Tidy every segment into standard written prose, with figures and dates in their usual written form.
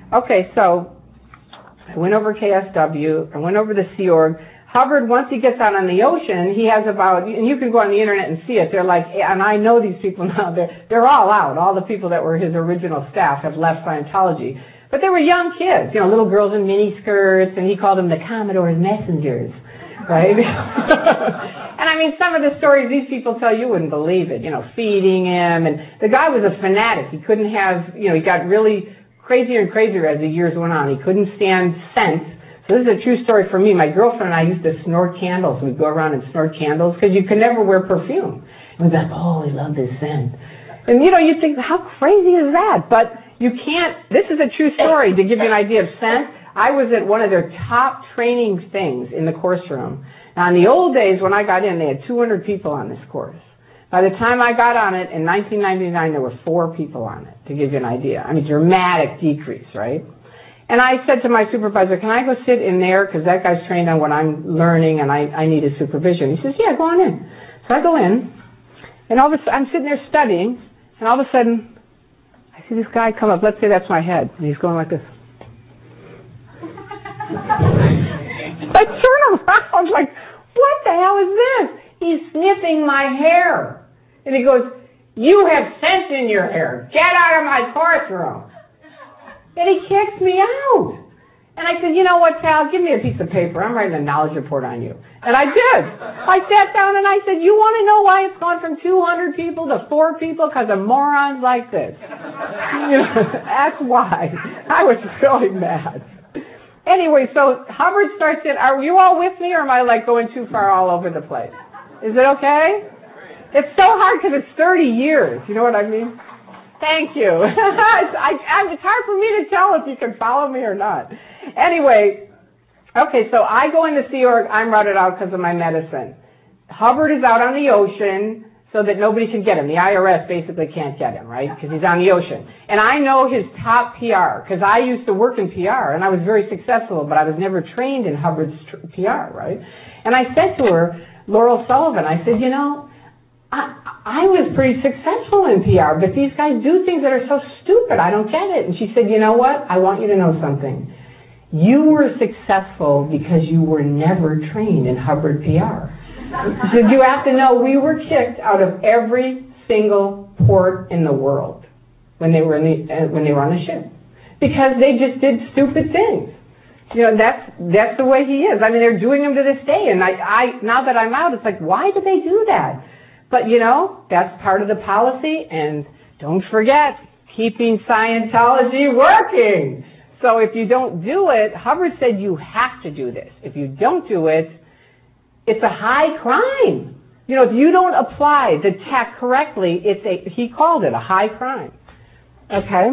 Okay, so I went over KSW, I went over the Sea Org. Hubbard, once he gets out on the ocean, he has about, and you can go on the internet and see it, they're like, and I know these people now, they're all out. All the people that were his original staff have left Scientology. But they were young kids, little girls in miniskirts, and he called them the Commodore's messengers, right? And I mean, some of the stories these people tell, you wouldn't believe it, feeding him, and the guy was a fanatic. He couldn't have, he got really crazier and crazier as the years went on. He couldn't stand scent. So this is a true story for me. My girlfriend and I used to snort candles. We'd go around and snort candles because you could never wear perfume. And we'd be like, oh, we love this scent. And you think, how crazy is that? But you can't, this is a true story to give you an idea of scent. I was at one of their top training things in the course room. Now in the old days when I got in, they had 200 people on this course. By the time I got on it in 1999, there were 4 people on it, to give you an idea. I mean, dramatic decrease, right? And I said to my supervisor, can I go sit in there? Because that guy's trained on what I'm learning and I need his supervision. He says, yeah, go on in. So I go in, and all of a sudden, I'm sitting there studying, and all of a sudden, I see this guy come up. Let's say that's my head. And he's going like this. I turn around like, what the hell is this? He's sniffing my hair. And he goes, you have scent in your hair. Get out of my course room. And he kicks me out. And I said, you know what, pal, give me a piece of paper. I'm writing a knowledge report on you. And I did. I sat down and I said, you want to know why it's gone from 200 people to 4 people? Because of morons like this. That's why. I was really mad. Anyway, so Hubbard starts it. Are you all with me, or am I going too far all over the place? Is it okay? It's so hard because it's 30 years. You know what I mean? Thank you. It's hard for me to tell if you can follow me or not. Anyway, okay, so I go in the Sea Org. I'm routed out because of my medicine. Hubbard is out on the ocean so that nobody can get him. The IRS basically can't get him, right? Because he's on the ocean. And I know his top PR because I used to work in PR and I was very successful, but I was never trained in Hubbard's PR, right? And I said to her, Laurel Sullivan, I said, I was pretty successful in PR, but these guys do things that are so stupid. I don't get it. And she said, you know what? I want you to know something. You were successful because you were never trained in Hubbard PR. She said, you have to know we were kicked out of every single port in the world when they were on the ship because they just did stupid things. That's the way he is. I mean, they're doing them to this day. And I now that I'm out, it's like, why did they do that? But, that's part of the policy, and don't forget, keeping Scientology working. So if you don't do it, Hubbard said you have to do this. If you don't do it, it's a high crime. If you don't apply the tech correctly, he called it a high crime. Okay?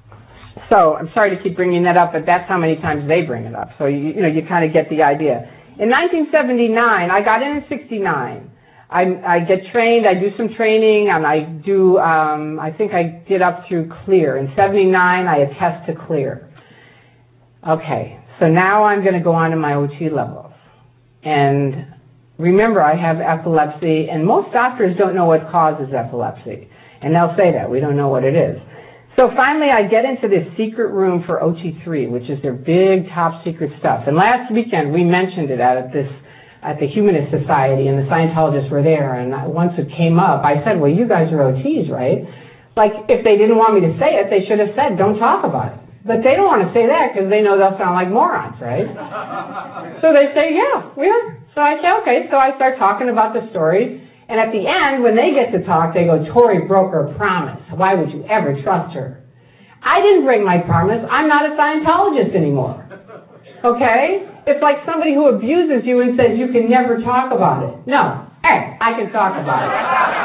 So I'm sorry to keep bringing that up, but that's how many times they bring it up. So, you kind of get the idea. In 1979, I got in 69. I get trained, I do some training, and I do, I think I did up through clear. In 79, I attest to clear. Okay, so now I'm going to go on to my OT levels. And remember, I have epilepsy, and most doctors don't know what causes epilepsy. And they'll say that, we don't know what it is. So finally, I get into this secret room for OT3, which is their big top secret stuff. And last weekend, we mentioned it at the Humanist Society, and the Scientologists were there, and once it came up, I said, well, you guys are OTs, right? Like, if they didn't want me to say it, they should have said, don't talk about it. But they don't want to say that because they know they'll sound like morons, right? So they say, yeah, we are. So I say, okay. So I start talking about the story, and at the end, when they get to talk, they go, Tori broke her promise. Why would you ever trust her? I didn't break my promise. I'm not a Scientologist anymore. Okay? It's like somebody who abuses you and says you can never talk about it. No. Hey, I can talk about it.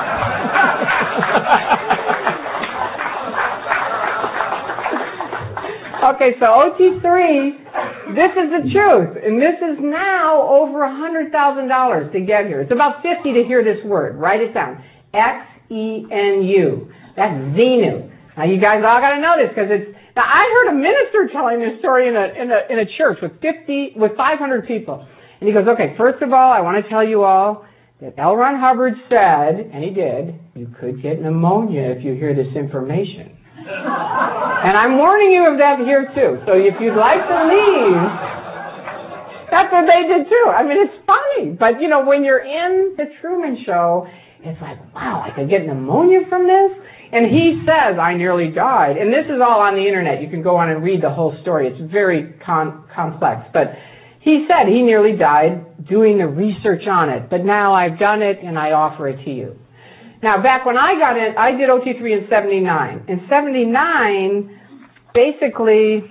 Okay, so OT3, this is the truth. And this is now over $100,000 to get here. It's about 50 to hear this word. Write it down. Xenu. That's Xenu. Now you guys all got to know this because it's. Now I heard a minister telling this story in a church with 500 people, and he goes, "Okay, first of all, I want to tell you all that L. Ron Hubbard said, and he did, you could get pneumonia if you hear this information." And I'm warning you of that here too. So if you'd like to leave, that's what they did too. I mean, it's funny. But, when you're in the Truman Show, it's like, wow, I could get pneumonia from this? And he says, I nearly died. And this is all on the internet. You can go on and read the whole story. It's very complex. But he said he nearly died doing the research on it. But now I've done it and I offer it to you. Now, back when I got in, I did OT3 in 79. In 79, basically,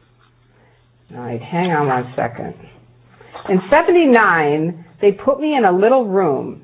all right, hang on 1 second. In 79, they put me in a little room.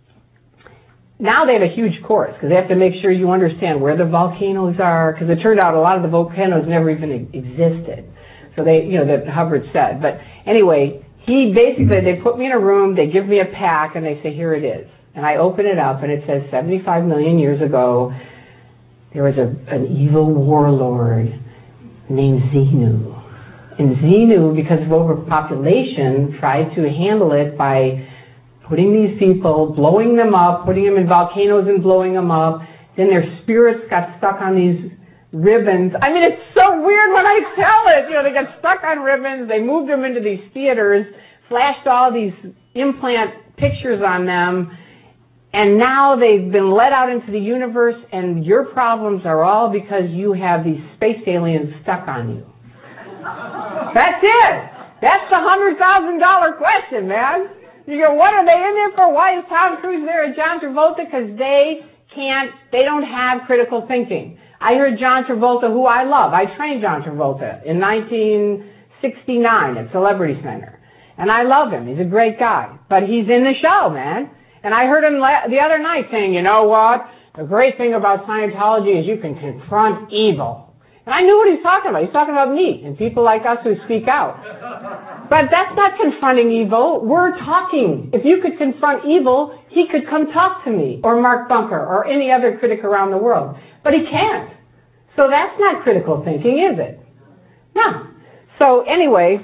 Now they have a huge course because they have to make sure you understand where the volcanoes are, because it turned out a lot of the volcanoes never even existed. So that Hubbard said. But anyway, they put me in a room, they give me a pack, and they say, here it is. And I open it up, and it says 75 million years ago, there was an evil warlord named Xenu. And Xenu, because of overpopulation, tried to handle it by putting these people, blowing them up, putting them in volcanoes and blowing them up. Then their spirits got stuck on these ribbons. I mean, it's so weird when I tell it. They got stuck on ribbons. They moved them into these theaters, flashed all these implant pictures on them, and now they've been let out into the universe, and your problems are all because you have these space aliens stuck on you. That's it. That's the $100,000 question, man. You go, what are they in there for? Why is Tom Cruise there and John Travolta? Because they don't have critical thinking. I heard John Travolta, who I love. I trained John Travolta in 1969 at Celebrity Center. And I love him. He's a great guy. But he's in the show, man. And I heard him the other night saying, you know what? The great thing about Scientology is you can confront evil. And I knew what he's talking about. He's talking about me and people like us who speak out. But that's not confronting evil. We're talking. If you could confront evil, he could come talk to me or Mark Bunker or any other critic around the world. But he can't. So that's not critical thinking, is it? No. So anyway,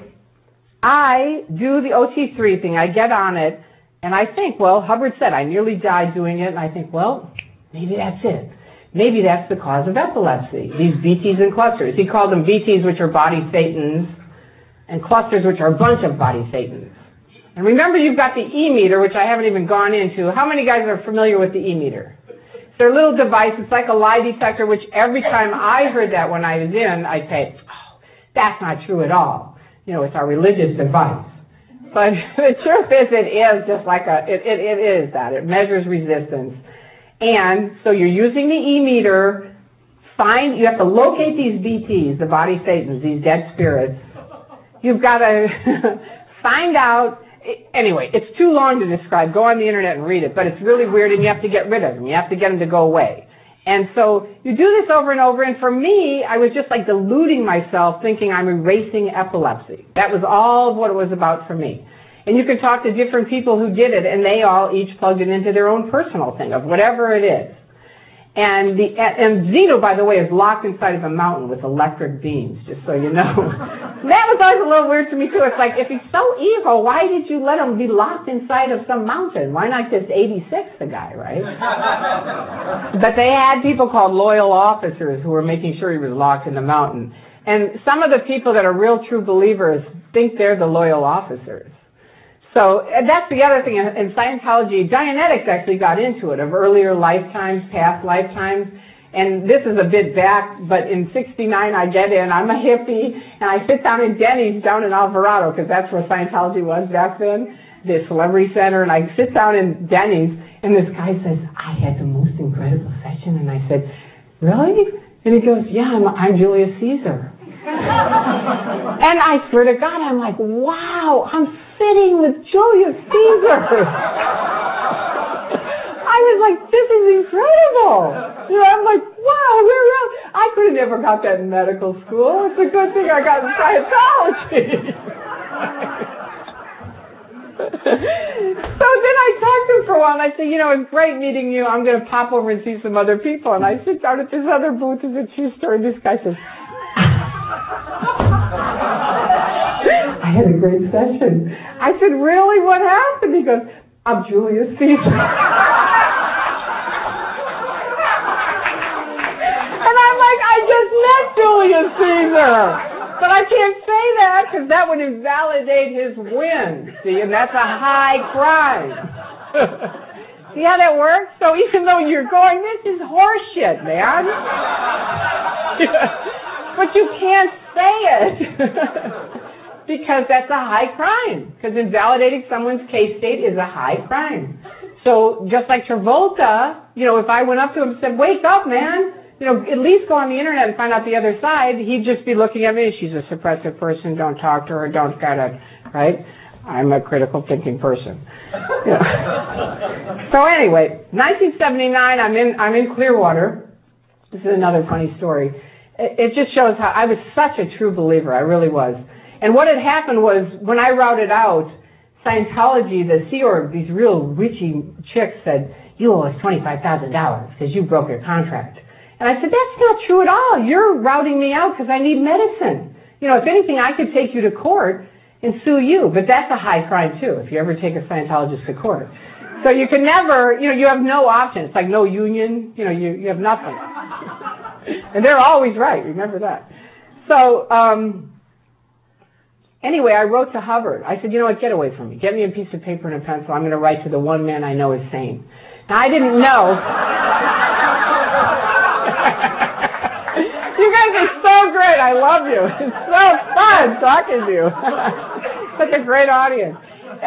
I do the OT3 thing. I get on it. And I think, well, Hubbard said, I nearly died doing it. And I think, well, maybe that's it. Maybe that's the cause of epilepsy. These VTs and clusters. He called them VTs, which are body thetans, and clusters, which are a bunch of body thetans. And remember, you've got the E-meter, which I haven't even gone into. How many guys are familiar with the E-meter? It's their little device. It's like a lie detector, which every time I heard that when I was in, I'd say, oh, that's not true at all. It's our religious device. But the truth is, it is just like it is that. It measures resistance. And so you're using the E-meter. You have to locate these BTs, the body thetans, these dead spirits. You've got to find out. Anyway, it's too long to describe. Go on the internet and read it. But it's really weird, and you have to get rid of them. You have to get them to go away. And so you do this over and over. And for me, I was just like deluding myself, thinking I'm erasing epilepsy. That was all what it was about for me. And you could talk to different people who did it, and they all each plugged it into their own personal thing of whatever it is. And Xenu, by the way, is locked inside of a mountain with electric beams, just so you know. That was always a little weird to me, too. It's like, if he's so evil, why did you let him be locked inside of some mountain? Why not just 86 the guy, right? But they had people called loyal officers who were making sure he was locked in the mountain. And some of the people that are real true believers think they're the loyal officers. So that's the other thing in Scientology. Dianetics actually got into it, of earlier lifetimes, past lifetimes. And this is a bit back, but in 69 I get in. I'm a hippie, and I sit down in Denny's down in Alvarado, because that's where Scientology was back then, the Celebrity Center. And I sit down in Denny's, and this guy says, I had the most incredible session. And I said, really? And he goes, yeah, I'm Julius Caesar. And I swear to God, I'm like, wow, I'm sitting with Julius Caesar. I was like, this is incredible. I'm like, wow, I could have never got that in medical school. It's a good thing I got in Scientology. So then I talked to him for a while, and I said, it's great meeting you. I'm going to pop over and see some other people. And I sit down at this other booth. It's a true story. This guy says, I had a great session. I said, really? What happened? He goes, I'm Julius Caesar. And I'm like, I But I can't say that because that would invalidate his win. See, and that's a high crime. See how that works? So even though you're going, this is horseshit, man. But you can't say it. Because that's a high crime. Because invalidating someone's case state is a high crime. So just like Travolta, if I went up to him and said, wake up, man, at least go on the internet and find out the other side, he'd just be looking at me, she's a suppressive person, don't talk to her, don't get it, right? I'm a critical thinking person. So anyway, 1979, I'm in Clearwater. This is another funny story. It just shows how I was such a true believer. I really was. And what had happened was, when I routed out Scientology, the Sea Org, these real witchy chicks said, you owe us $25,000 because you broke your contract. And I said, that's not true at all. You're routing me out because I need medicine. If anything, I could take you to court and sue you. But that's a high crime, too, if you ever take a Scientologist to court. So you can never, you have no option. It's like no union. You have nothing. And they're always right. Remember that. So, anyway, I wrote to Hubbard. I said, you know what, get away from me. Get me a piece of paper and a pencil. I'm going to write to the one man I know is sane. Now, I didn't know. You guys are so great. I love you. It's so fun talking to you. Such a great audience.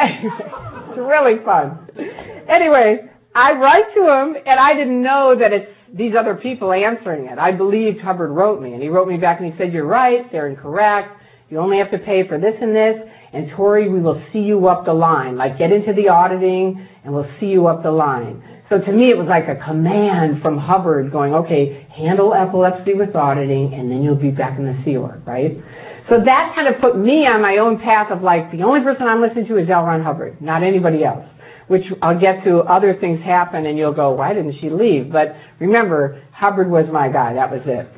It's really fun. Anyway, I write to him, and I didn't know that it's these other people answering it. I believed Hubbard wrote me, and he wrote me back and he said, you're right, they're incorrect. You only have to pay for this and this, and Tori, we will see you up the line. Like, get into the auditing, and we'll see you up the line. So to me, it was like a command from Hubbard going, okay, handle epilepsy with auditing, and then you'll be back in the Sea Org, right? So that kind of put me on my own path of like, the only person I'm listening to is L. Ron Hubbard, not anybody else. Which I'll get to, other things happen, and you'll go, why didn't she leave? But remember, Hubbard was my guy. That was it.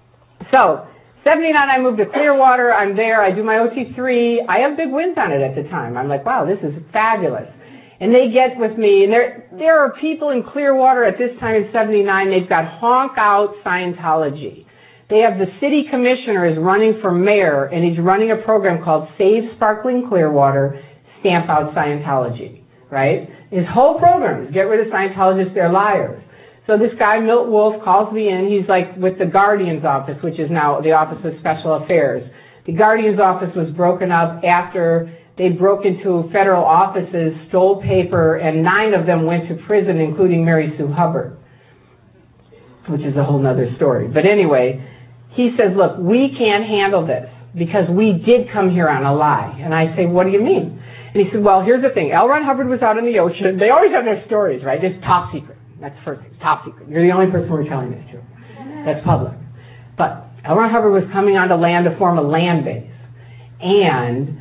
So, 79, I moved to Clearwater. I'm there. I do my OT3. I have big wins on it at the time. I'm like, wow, this is fabulous. And they get with me, and there are people in Clearwater at this time in 79, they've got honk out Scientology. They have the city commissioner is running for mayor, and he's running a program called Save Sparkling Clearwater, Stamp Out Scientology, right? His whole program is get rid of Scientologists, they're liars. So this guy, Milt Wolf, calls me in. He's like with the Guardian's office, which is now the Office of Special Affairs. The Guardian's office was broken up after they broke into federal offices, stole paper, and 9 of them went to prison, including Mary Sue Hubbard, which is a whole other story. But anyway, he says, look, we can't handle this because we did come here on a lie. And I say, what do you mean? And he said, well, here's the thing. L. Ron Hubbard was out in the ocean. They always have their stories, right? It's top secret. That's the first thing. Top secret. You're the only person we're telling this to. That's public. But L. Ron Hubbard was coming onto land to form a land base. And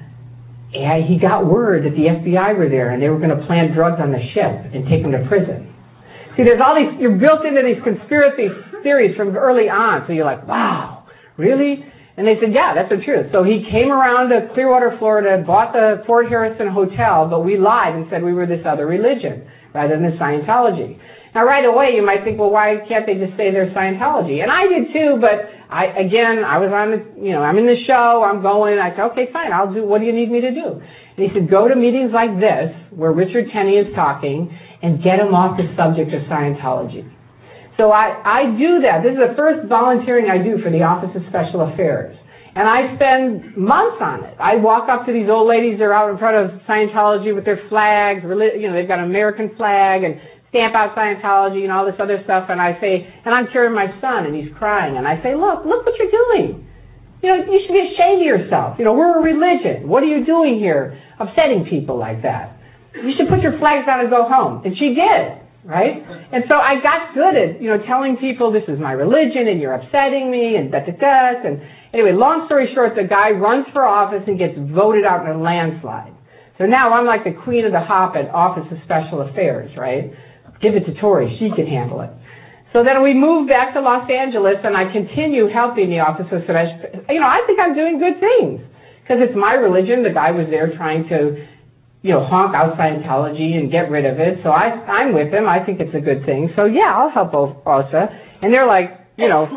he got word that the FBI were there and they were going to plant drugs on the ship and take him to prison. See, there's all these, you're built into these conspiracy theories from early on. So you're like, wow, really? And they said, yeah, that's the truth. So he came around to Clearwater, Florida, bought the Fort Harrison Hotel, but we lied and said we were this other religion rather than Scientology. Now, right away, you might think, well, why can't they just say they're Scientology? And I did too, but I was on the, I'm in the show, I'm going, I said, okay, fine, I'll do, what do you need me to do? And he said, go to meetings like this, where Richard Tenney is talking, and get him off the subject of Scientology. So I do that. This is the first volunteering I do for the Office of Special Affairs. And I spend months on it. I walk up to these old ladies, they're out in front of Scientology with their flags, they've got an American flag, and stamp out Scientology and all this other stuff, and I say, and I'm carrying my son, and he's crying, and I say, look what you're doing. You should be ashamed of yourself. We're a religion. What are you doing here, upsetting people like that? You should put your flags down and go home. And she did, right? And so I got good at, telling people this is my religion, and you're upsetting me, and da-da-da. And anyway, long story short, the guy runs for office and gets voted out in a landslide. So now I'm like the queen of the hop at Office of Special Affairs, right? Give it to Tori. She can handle it. So then we moved back to Los Angeles, and I continue helping the Office of Special Affairs. I think I'm doing good things because it's my religion. The guy was there trying to, honk out Scientology and get rid of it. So I'm with him. I think it's a good thing. So yeah, I'll help both also. And they're like,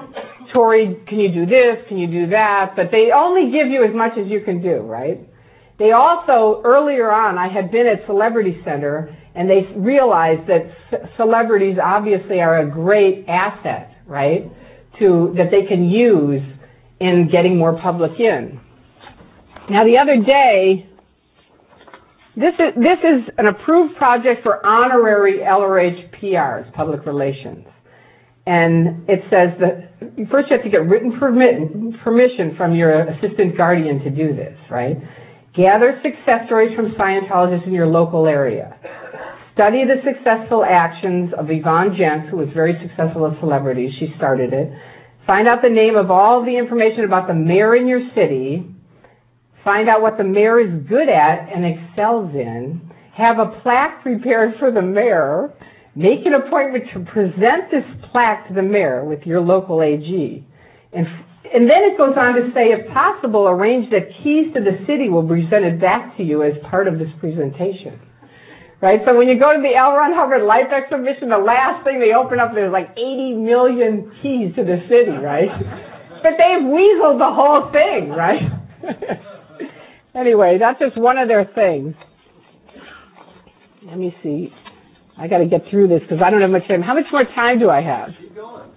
Tori, can you do this? Can you do that? But they only give you as much as you can do, right? They also, earlier on, I had been at Celebrity Center, and they realized that celebrities obviously are a great asset, right, that they can use in getting more public in. Now, the other day, this is an approved project for honorary LRH PRs, public relations. And it says that first you have to get written permission from your assistant guardian to do this, right? Gather success stories from Scientologists in your local area. Study the successful actions of Yvonne Jentz, who was very successful as celebrity. She started it. Find out the name of all the information about the mayor in your city. Find out what the mayor is good at and excels in. Have a plaque prepared for the mayor. Make an appointment to present this plaque to the mayor with your local AG. And then it goes on to say, if possible, arrange that keys to the city will be presented back to you as part of this presentation. Right? So when you go to the L. Ron Hubbard Life Exhibition, the last thing they open up, there's like 80 million keys to the city, right? But they've weaseled the whole thing, right? Anyway, that's just one of their things. Let me see. I got to get through this because I don't have much time. How much more time do I have? Keep going.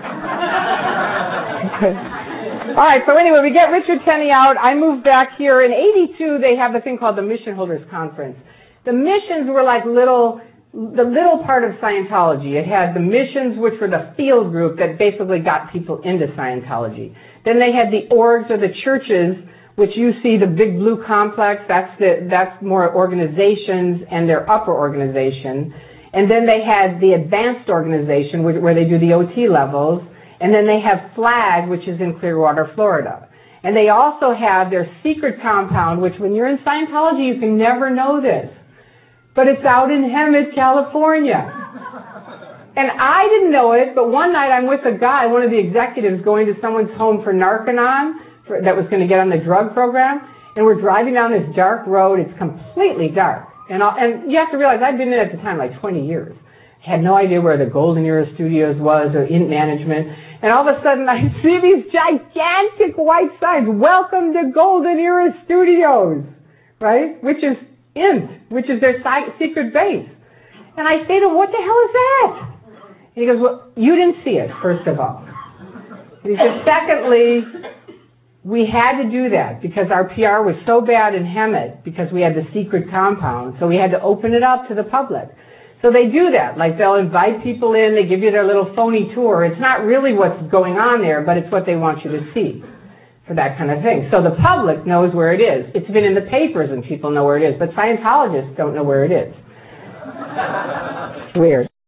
Okay. All right, so anyway, we get Richard Tenney out. I moved back here. In '82, they have the thing called the Mission Holders Conference. The missions were like the little part of Scientology. It had the missions, which were the field group that basically got people into Scientology. Then they had the orgs or the churches, which you see the big blue complex. That's more organizations and their upper organization. And then they had the advanced organization, where they do the OT levels. And then they have FLAG, which is in Clearwater, Florida. And they also have their secret compound, which when you're in Scientology, you can never know this. But it's out in Hemet, California. And I didn't know it, but one night I'm with a guy, one of the executives, going to someone's home for Narconon, that was going to get on the drug program, and we're driving down this dark road. It's completely dark. And you have to realize I'd been in at the time like 20 years. I had no idea where the Golden Era Studios was or in management. And all of a sudden I see these gigantic white signs, "Welcome to Golden Era Studios," right? Which is INT, which is their secret base. And I say to him, "What the hell is that?" And he goes, "Well, you didn't see it, first of all." And he said, "Secondly, we had to do that because our PR was so bad in Hemet because we had the secret compound, so we had to open it up to the public." So they do that. Like they'll invite people in, they give you their little phony tour. It's not really what's going on there, but it's what they want you to see for that kind of thing. So the public knows where it is. It's been in the papers and people know where it is, but Scientologists don't know where it is. It's weird.